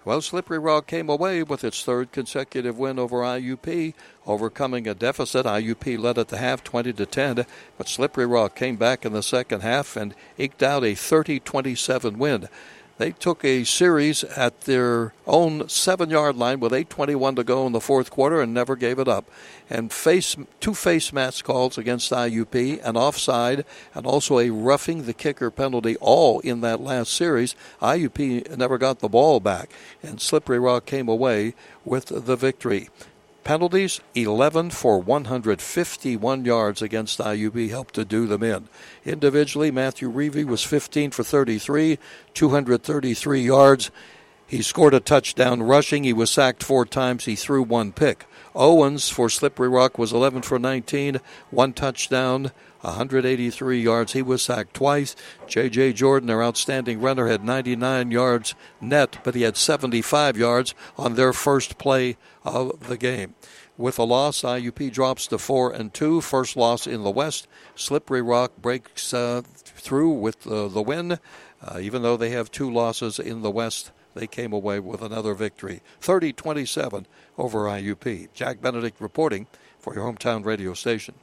Well, Slippery Rock came away with its third consecutive win over IUP, overcoming a deficit. IUP led at the half 20-10, but Slippery Rock came back in the second half and eked out a 30-27 win. They took a series at their own 7-yard line with 8:21 to go in the fourth quarter and never gave it up. And two face mask calls against IUP, an offside, and also a roughing the kicker penalty, all in that last series. IUP never got the ball back, and Slippery Rock came away with the victory. Penalties, 11 for 151 yards against IUP, helped to do them in. Individually, Matthew Reevy was 15 for 33, 233 yards. He scored a touchdown rushing. He was sacked 4 times. He threw 1 pick. Owens for Slippery Rock was 11 for 19, 1 touchdown, 183 yards. He was sacked twice. J.J. Jordan, their outstanding runner, had 99 yards net, but he had 75 yards on their first play of the game. With a loss, IUP drops to 4-2, first loss in the West. Slippery Rock breaks through with the win. Even though they have 2 losses in the West, they came away with another victory, 30-27 over IUP. Jack Benedict reporting for your hometown radio station.